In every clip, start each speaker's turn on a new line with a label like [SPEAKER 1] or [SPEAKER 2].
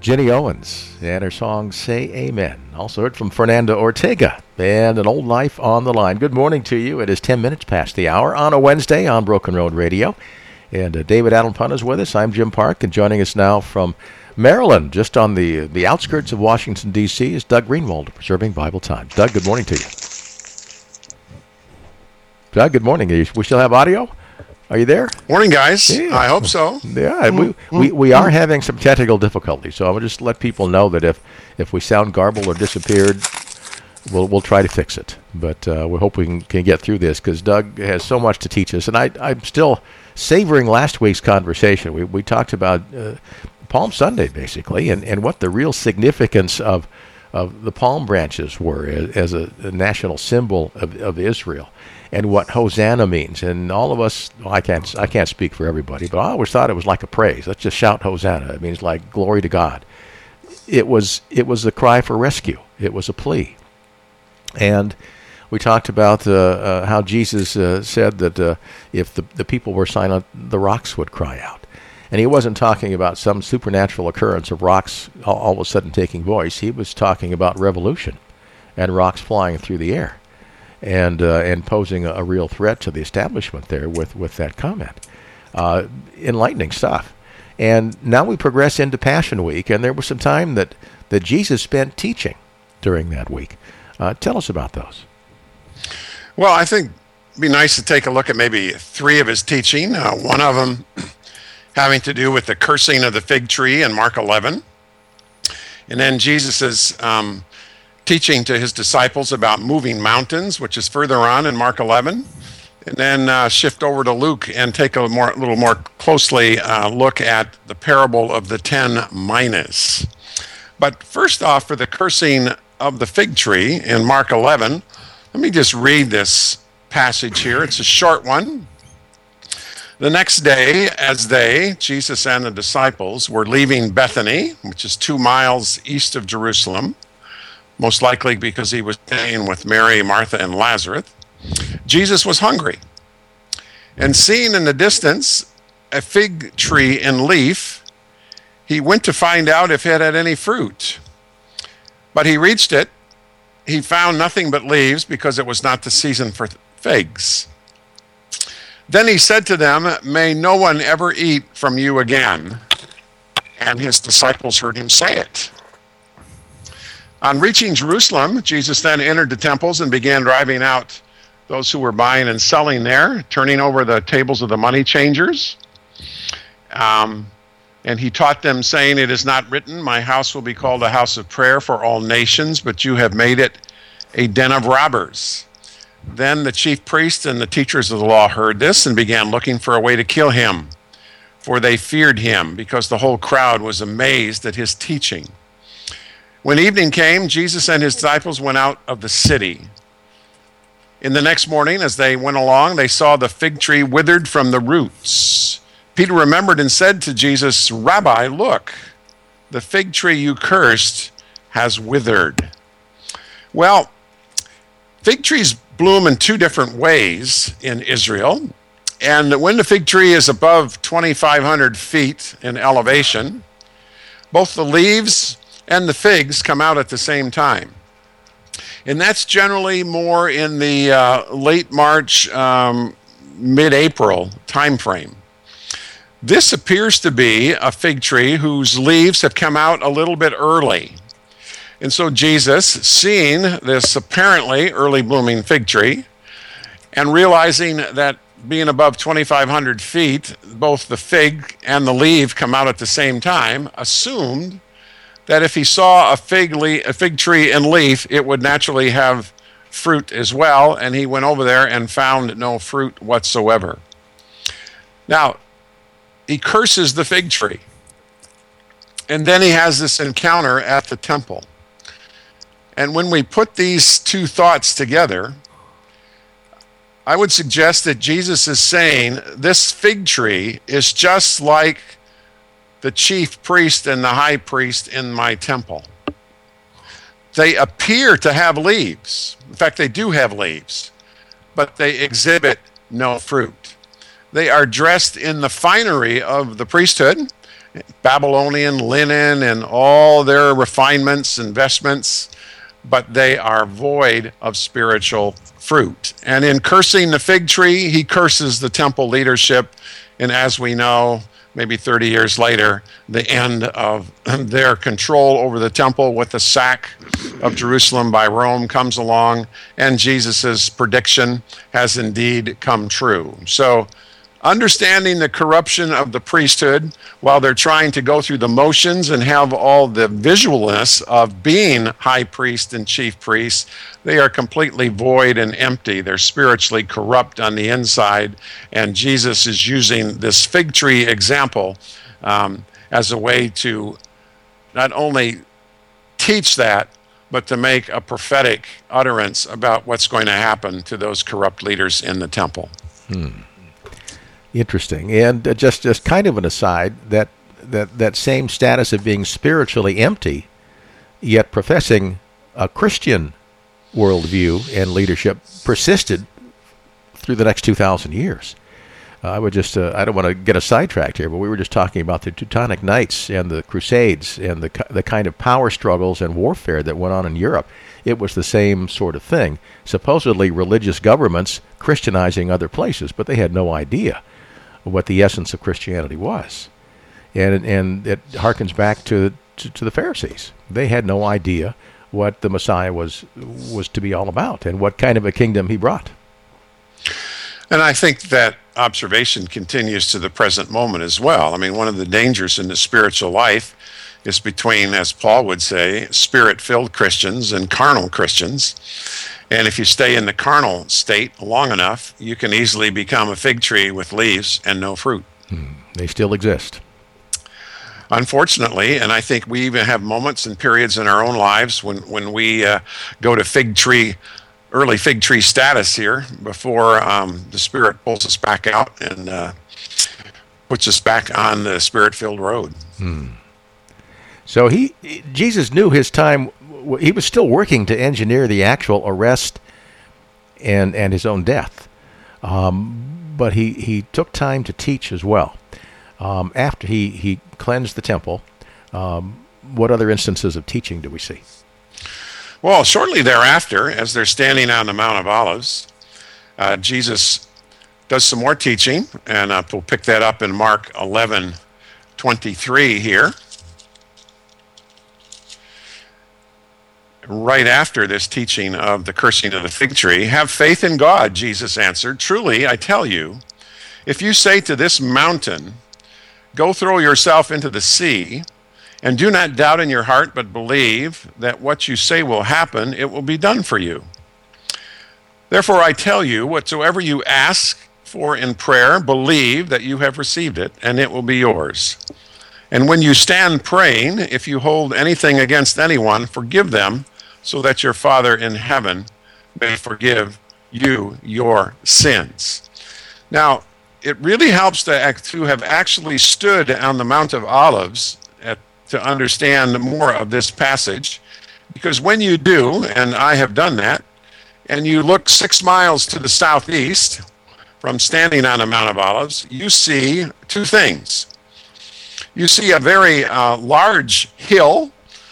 [SPEAKER 1] Jenny Owens and her song Say Amen. Also heard from Fernanda Ortega and An Old Life on the Line. Good morning to you. It is 10 minutes past the hour on a Wednesday on Broken Road Radio. And David Allen Punt is with us. I'm Jim Park, and joining us now from Maryland, just on the outskirts of Washington, D.C., is Doug Greenwald, Preserving Bible Times. Doug, good morning to you. Doug, good morning. We still have audio? Are you there?
[SPEAKER 2] Morning, guys.
[SPEAKER 1] Yeah.
[SPEAKER 2] I hope so.
[SPEAKER 1] Yeah, we are having some technical difficulties, so I'll just let people know that if we sound garbled or disappeared, we'll try to fix it. But we hope we can get through this, because Doug has so much to teach us. And I'm still savoring last week's conversation. We talked about Palm Sunday, basically, and what the real significance of the palm branches were as a national symbol of Israel. And what Hosanna means, and all of us, well, I can't speak for everybody, but I always thought it was like a praise. Let's just shout Hosanna. It means like glory to God. It was a cry for rescue. It was a plea. And we talked about how Jesus said that if the people were silent, the rocks would cry out. And he wasn't talking about some supernatural occurrence of rocks all of a sudden taking voice. He was talking about revolution and rocks flying through the air. And posing a real threat to the establishment there with that comment. Enlightening stuff. And now we progress into Passion Week, and there was some time that Jesus spent teaching during that week. Tell us about those.
[SPEAKER 2] Well, I think it'd be nice to take a look at maybe three of his teaching. One of them having to do with the cursing of the fig tree in Mark 11. And then Jesus's teaching to his disciples about moving mountains, which is further on in Mark 11, and then shift over to Luke and take a little more closely look at the parable of the 10 minas. But first off, for the cursing of the fig tree in Mark 11, let me just read this passage here. It's a short one. The next day, as Jesus and the disciples, were leaving Bethany, which is 2 miles east of Jerusalem, most likely because he was staying with Mary, Martha, and Lazarus, Jesus was hungry. And seeing in the distance a fig tree in leaf, he went to find out if it had any fruit. But he reached it. He found nothing but leaves, because it was not the season for figs. Then he said to them, "May no one ever eat from you again." And his disciples heard him say it. On reaching Jerusalem, Jesus then entered the temples and began driving out those who were buying and selling there, turning over the tables of the money changers. And he taught them, saying, "It is not written, 'My house will be called a house of prayer for all nations,' but you have made it a den of robbers." Then the chief priests and the teachers of the law heard this and began looking for a way to kill him, for they feared him, because the whole crowd was amazed at his teaching. When evening came, Jesus and his disciples went out of the city. In the next morning, as they went along, they saw the fig tree withered from the roots. Peter remembered and said to Jesus, "Rabbi, look, the fig tree you cursed has withered." Well, fig trees bloom in 2 different ways in Israel. And when the fig tree is above 2,500 feet in elevation, both the leaves and the figs come out at the same time. And that's generally more in the late March, mid-April time frame. This appears to be a fig tree whose leaves have come out a little bit early. And so Jesus, seeing this apparently early blooming fig tree, and realizing that being above 2,500 feet, both the fig and the leaf come out at the same time, assumed that if he saw a fig tree in leaf, it would naturally have fruit as well, and he went over there and found no fruit whatsoever. Now, he curses the fig tree, and then he has this encounter at the temple. And when we put these two thoughts together, I would suggest that Jesus is saying this fig tree is just like the chief priest and the high priest in my temple. They appear to have leaves. In fact, they do have leaves, but they exhibit no fruit. They are dressed in the finery of the priesthood, Babylonian linen and all their refinements and vestments, but they are void of spiritual fruit. And in cursing the fig tree, he curses the temple leadership. And as we know, maybe 30 years later, the end of their control over the temple with the sack of Jerusalem by Rome comes along, and Jesus's prediction has indeed come true. So, understanding the corruption of the priesthood while they're trying to go through the motions and have all the visualness of being high priest and chief priests, they are completely void and empty. They're spiritually corrupt on the inside, and Jesus is using this fig tree example as a way to not only teach that, but to make a prophetic utterance about what's going to happen to those corrupt leaders in the temple.
[SPEAKER 1] Interesting. And just kind of an aside, that same status of being spiritually empty, yet professing a Christian worldview and leadership persisted through the next 2,000 years. I would just, I don't want to get us sidetracked here, but we were just talking about the Teutonic Knights and the Crusades and the kind of power struggles and warfare that went on in Europe. It was the same sort of thing. Supposedly religious governments Christianizing other places, but they had no idea what the essence of Christianity was. And it harkens back to the Pharisees. They had no idea what the Messiah was to be all about and what kind of a kingdom he brought.
[SPEAKER 2] And I think that observation continues to the present moment as well. I mean, one of the dangers in the spiritual life is between, as Paul would say, spirit-filled Christians and carnal Christians. And if you stay in the carnal state long enough, you can easily become a fig tree with leaves and no fruit.
[SPEAKER 1] They still exist.
[SPEAKER 2] Unfortunately, and I think we even have moments and periods in our own lives when we go to early fig tree status here before the Spirit pulls us back out and puts us back on the Spirit-filled road.
[SPEAKER 1] So Jesus knew his time. He was still working to engineer the actual arrest and his own death. But he took time to teach as well. After he cleansed the temple, what other instances of teaching do we see?
[SPEAKER 2] Well, shortly thereafter, as they're standing on the Mount of Olives, Jesus does some more teaching, and we'll pick that up in Mark 11:23 here. Right after this teaching of the cursing of the fig tree, "Have faith in God," Jesus answered. "Truly, I tell you, if you say to this mountain, 'Go throw yourself into the sea,' and do not doubt in your heart, but believe that what you say will happen, it will be done for you. Therefore, I tell you, whatsoever you ask for in prayer, believe that you have received it, and it will be yours. And when you stand praying, if you hold anything against anyone, forgive them, so that your Father in heaven may forgive you your sins." Now, it really helps to have actually stood on the Mount of Olives to understand more of this passage, because when you do, and I have done that, and you look 6 miles to the southeast from standing on the Mount of Olives, you see two things. You see a very large hill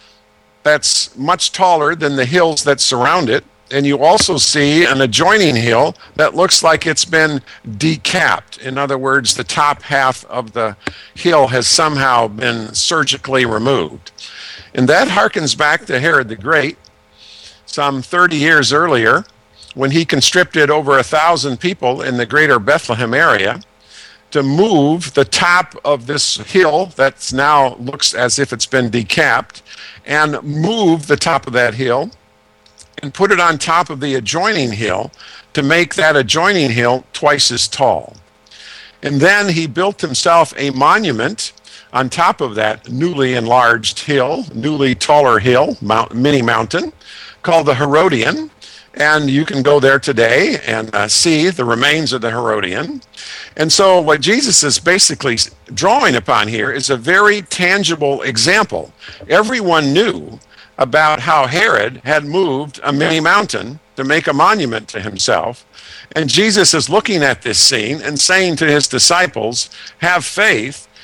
[SPEAKER 2] that's much taller than the hills that surround it, and you also see an adjoining hill that looks like it's been decapped. In other words, the top half of the hill has somehow been surgically removed. And that harkens back to Herod the Great, some 30 years earlier, when he conscripted over 1,000 people in the greater Bethlehem area to move the top of this hill that now looks as if it's been decapped, and move the top of that hill and put it on top of the adjoining hill to make that adjoining hill twice as tall. And then he built himself a monument on top of that newly enlarged hill, newly taller hill, mini mountain, called the Herodian. And you can go there today and see the remains of the Herodian. And so what Jesus is basically drawing upon here is a very tangible example. Everyone knew about how Herod had moved a mini mountain to make a monument to himself. And Jesus is looking at this scene and saying to his disciples, have faith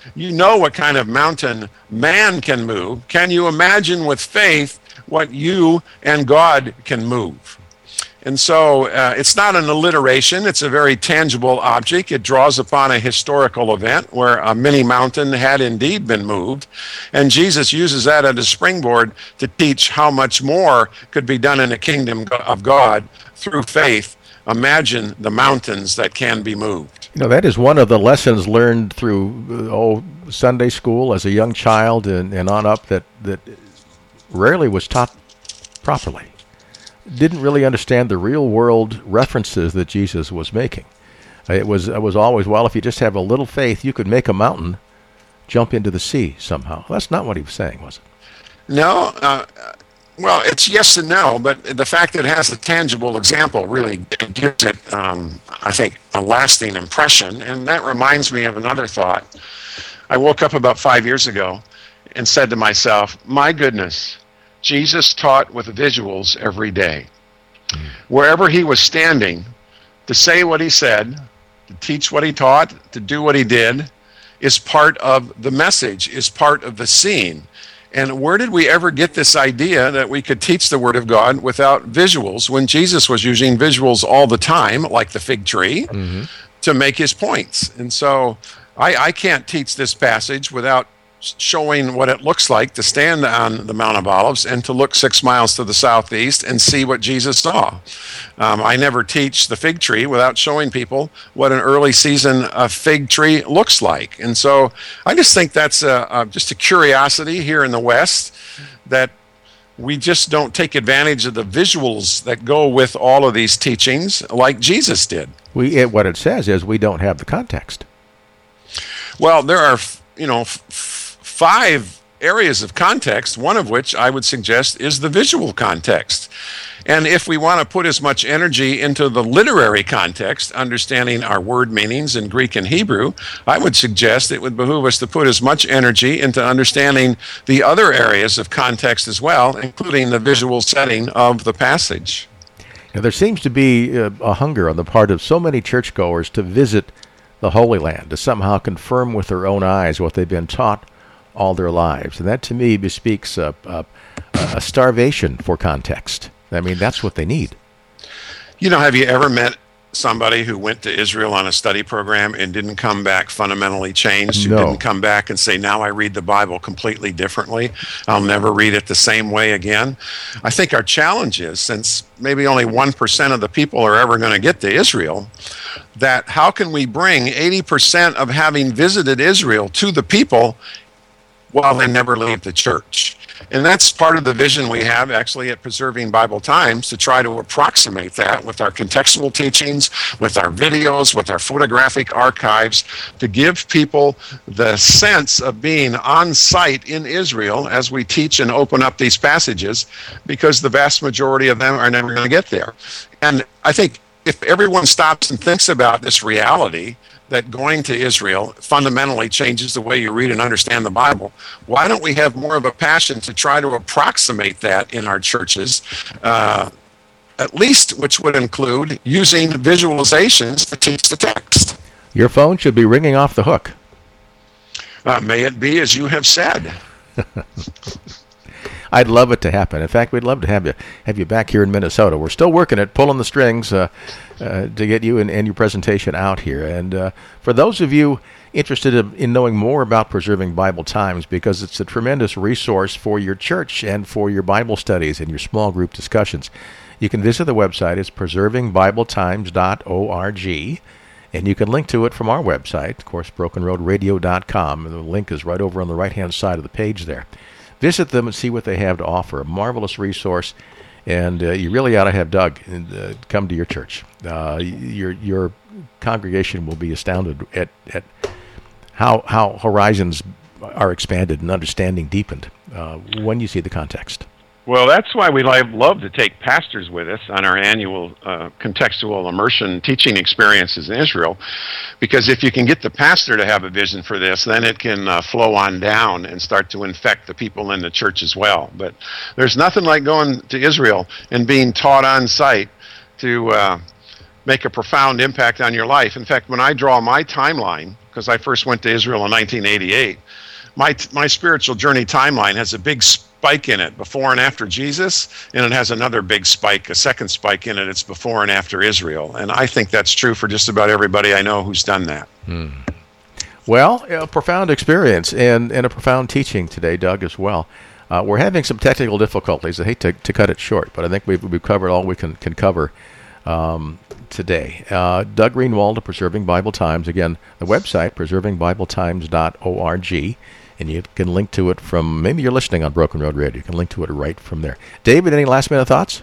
[SPEAKER 2] you know what kind of mountain man can move. Can you imagine with faith what you and God can move? And so it's not an alliteration. It's a very tangible object. It draws upon a historical event where a mini mountain had indeed been moved. And Jesus uses that as a springboard to teach how much more could be done in the kingdom of God through faith. Imagine the mountains that can be moved.
[SPEAKER 1] You know, that is one of the lessons learned through Sunday school as a young child and on up that rarely was taught properly. Didn't really understand the real world references that Jesus was making. It was always, well, if you just have a little faith, you could make a mountain jump into the sea somehow. That's not what he was saying, was it?
[SPEAKER 2] No. Well, it's yes and no, but the fact that it has a tangible example really gives it, I think, a lasting impression. And that reminds me of another thought. I woke up about 5 years ago and said to myself, my goodness, Jesus taught with visuals every day. Wherever he was standing, to say what he said, to teach what he taught, to do what he did, is part of the message, is part of the scene. And where did we ever get this idea that we could teach the Word of God without visuals when Jesus was using visuals all the time, like the fig tree, to make his points? And so I can't teach this passage without showing what it looks like to stand on the Mount of Olives and to look 6 miles to the southeast and see what Jesus saw. I never teach the fig tree without showing people what an early season fig tree looks like. And so I just think that's just a curiosity here in the West, that we just don't take advantage of the visuals that go with all of these teachings like Jesus did.
[SPEAKER 1] What it says is we don't have the context.
[SPEAKER 2] Well, there are, 5 areas of context, one of which I would suggest is the visual context. And if we want to put as much energy into the literary context, understanding our word meanings in Greek and Hebrew, I would suggest it would behoove us to put as much energy into understanding the other areas of context as well, including the visual setting of the passage.
[SPEAKER 1] Now, there seems to be a hunger on the part of so many churchgoers to visit the Holy Land, to somehow confirm with their own eyes what they've been taught all their lives. And that, to me, bespeaks a starvation for context. I mean, that's what they need.
[SPEAKER 2] Have you ever met somebody who went to Israel on a study program and didn't come back fundamentally changed? Who didn't come back and say, now I read the Bible completely differently. I'll never read it the same way again. I think our challenge is, since maybe only 1% of the people are ever going to get to Israel, that how can we bring 80% of having visited Israel to the people while they never leave the church? And that's part of the vision we have actually at Preserving Bible Times, to try to approximate that with our contextual teachings, with our videos, with our photographic archives, to give people the sense of being on site in Israel as we teach and open up these passages, because the vast majority of them are never going to get there. And I think if everyone stops and thinks about this reality, that going to Israel fundamentally changes the way you read and understand the Bible, why don't we have more of a passion to try to approximate that in our churches, at least, which would include using visualizations to teach the text?
[SPEAKER 1] Your phone should be ringing off the hook.
[SPEAKER 2] May it be as you have said.
[SPEAKER 1] I'd love it to happen. In fact, we'd love to have you back here in Minnesota. We're still working at pulling the strings to get you and your presentation out here. And for those of you interested in knowing more about Preserving Bible Times, because it's a tremendous resource for your church and for your Bible studies and your small group discussions, you can visit the website. It's preservingbibletimes.org. And you can link to it from our website, of course, brokenroadradio.com. And the link is right over on the right-hand side of the page there. Visit them and see what they have to offer. A marvelous resource, and you really ought to have Doug come to your church. Your congregation will be astounded at how horizons are expanded and understanding deepened when you see the context.
[SPEAKER 2] Well, that's why we love to take pastors with us on our annual contextual immersion teaching experiences in Israel, because if you can get the pastor to have a vision for this, then it can flow on down and start to infect the people in the church as well. But there's nothing like going to Israel and being taught on site to make a profound impact on your life. In fact, when I draw my timeline because I first went to Israel in 1988. My spiritual journey timeline has a big spike in it before and after Jesus, and it has another big spike, a second spike in it. It's before and after Israel, and I think that's true for just about everybody I know who's done that.
[SPEAKER 1] Well, a profound experience and a profound teaching today, Doug, as well. We're having some technical difficulties. I hate to cut it short, but I think we've covered all we can cover today. Doug Greenwald of Preserving Bible Times. Again, the website, preservingbibletime.org, and you can link to it from, maybe you're listening on Broken Road Radio. You can link to it right from there. David, any last-minute thoughts?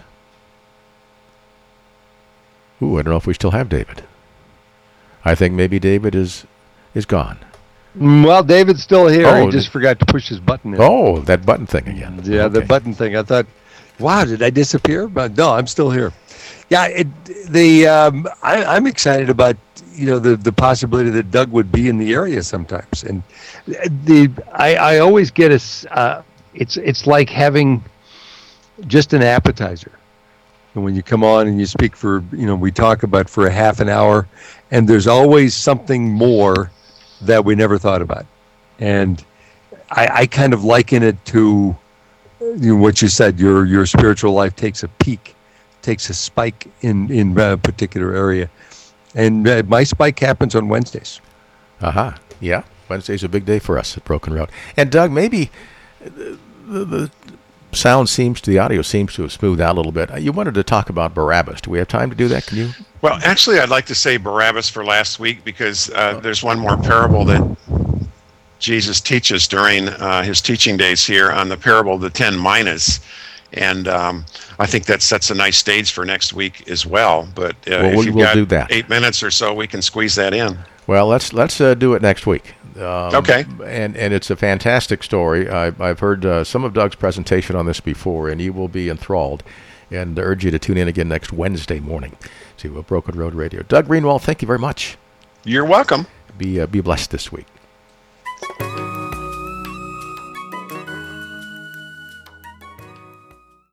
[SPEAKER 1] Ooh, I don't know if we still have David. I think maybe David is gone.
[SPEAKER 3] Well, David's still here. He just forgot to push his button in.
[SPEAKER 1] Oh, that button thing again.
[SPEAKER 3] Yeah, okay. The button thing. I thought, wow, did I disappear? But no, I'm still here. Yeah, I'm excited about the possibility that Doug would be in the area sometimes, and I always get it's like having just an appetizer. And when you come on and you speak for we talk about for a half an hour, and there's always something more that we never thought about, and I kind of liken it to what you said. Your spiritual life takes a peak. Takes a spike in a particular area, and my spike happens on Wednesdays.
[SPEAKER 1] Yeah, Wednesday's a big day for us at Broken Road. And Doug, maybe the sound the audio seems to have smoothed out a little bit. You wanted to talk about Barabbas. Do we have time to do that? Can you?
[SPEAKER 2] Well, actually, I'd like to say Barabbas for last week because there's one more parable that Jesus teaches during his teaching days here on the parable of the 10 minas. And I think that sets a nice stage for next week as well. But if you've got
[SPEAKER 1] do that.
[SPEAKER 2] 8 minutes or so, we can squeeze that in.
[SPEAKER 1] Well, let's do it next week.
[SPEAKER 2] Okay.
[SPEAKER 1] And it's a fantastic story. I've heard some of Doug's presentation on this before, and you will be enthralled. And I urge you to tune in again next Wednesday morning to Broken Road Radio. Doug Greenwald, thank you very much.
[SPEAKER 2] You're welcome.
[SPEAKER 1] Be blessed this week.